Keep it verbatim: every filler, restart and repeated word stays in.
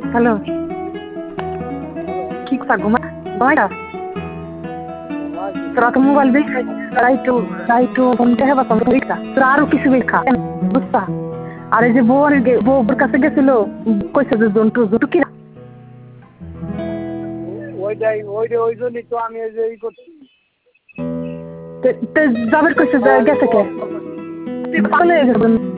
hello কি কথা ঘুমা ঘুমাইটা তোরা তো মোবাইল বেশি রাইটু রাইটু ঘুমতে হবে তোরা তোরা আরো কিছু বেশি খা বুঝতা আর এই যে বউর বউর কাছে গেছিল কইছে যে জন্টু জন্টু কি ওইটাই ওইটা ওই জন্যই তো আমি এই যে ই করছি জাবের কইছে যে গেছে কে পাগল হয়ে গেছে